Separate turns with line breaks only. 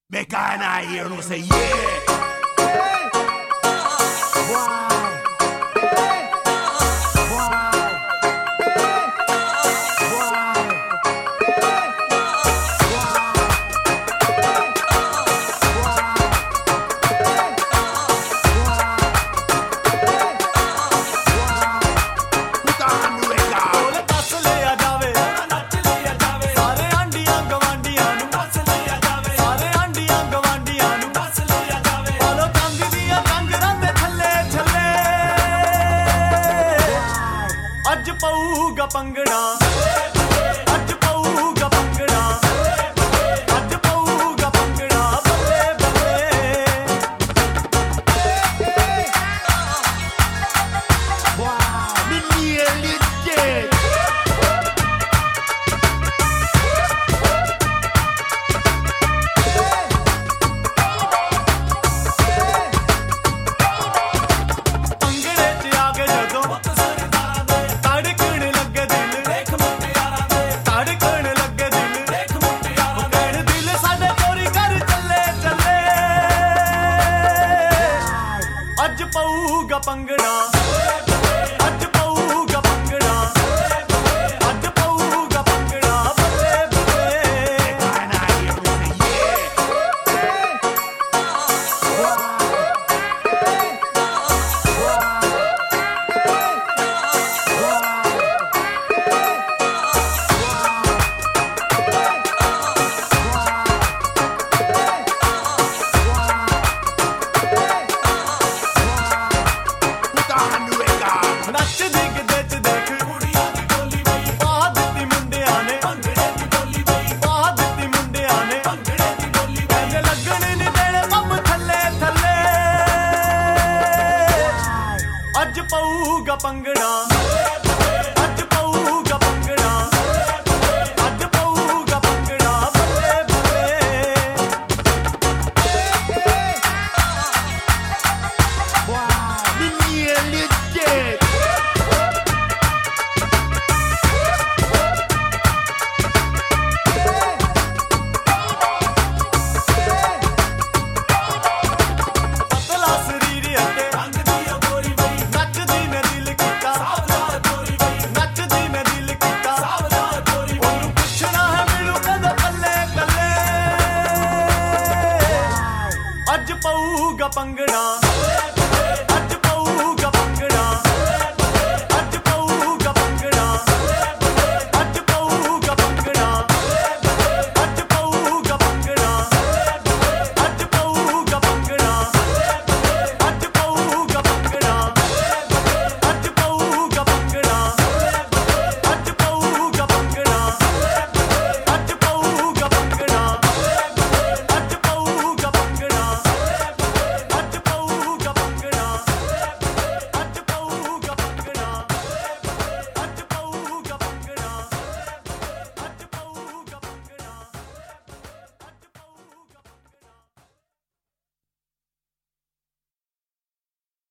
Make I hear no say yeah.
ਅੱਜ ਪਊਗਾ ਪੰਗੜਾ ਅੱਜ ਪਊਗਾ ਪੰਗੜਾ ਅੱਜ ਪਊਗਾ ਪੰਗੜਾ ਬੱਲੇ ਬੱਲੇ
Wow, me nearly dead.
ਪੰਗੜੇ 'ਚ ਆ ਗਏ ਜਦੋਂ ਅੱਜ ਪਊਗਾ ਪੰਗੜਾ ਅੱਜ ਪਊਗਾ ਪੰਗੜਾ ਅੱਜ ਪਊਗਾ ਪੰਗੜਾ ਬੱਲੇ ਬੱਲੇ ਨੱਚਦੀ ਗਿੱਧੇ 'ਚ ਦੇਖ ਕੁੜੀਆਂ ਦੀ ਬੋਲੀ ਬਈ ਪਾ ਦਿੱਤੀ ਮੁੰਡਿਆਂ ਨੇ ਭੰਗੜੇ ਦੀ ਬੋਲੀ ਬਈ ਪਾ ਦਿੱਤੀ ਮੁੰਡਿਆਂ ਨੇ ਭੰਗੜੇ ਦੀ ਬੋਲੀ ਕਹਿੰਦੇ ਲੱਗਣ ਨਹੀਂ ਦੇਣੇ ਪੰਮ ਥੱਲੇ ਥੱਲੇ ਅੱਜ ਪਊਗਾ ਪੰਗੜਾ ਅੱਜ ਪਊਗਾ ਪੰਗੜਾ ਅੱਜ ਪਊਗਾ ਪੰਗੜਾ ਬੱਲੇ ਬੱਲੇ
Wow, me nearly dead.
ਪਤਲਾ ਸਰੀਰ ਅਤੇ ਰੰਗ ਦੀ ਗੋਰੀ ਬਈ ਨੱਚਦੀ ਨੇ ਦਿਲ ਕੀਤਾ ਸਾਵਧਾਨ ਗੋਰੀ ਬਈ ਨੱਚਦੀ ਨੇ ਦਿਲ ਕੀਤਾ ਸਾਵਧਾਨ ਗੋਰੀ ਬਈ ਉਹਨੂੰ ਪੁੱਛਣਾ ਹੈ ਮਿਲੂ ਕਦੋਂ ਕੱਲੇ ਕੱਲੇ ਅੱਜ ਪਊਗਾ ਪੰਗੜਾ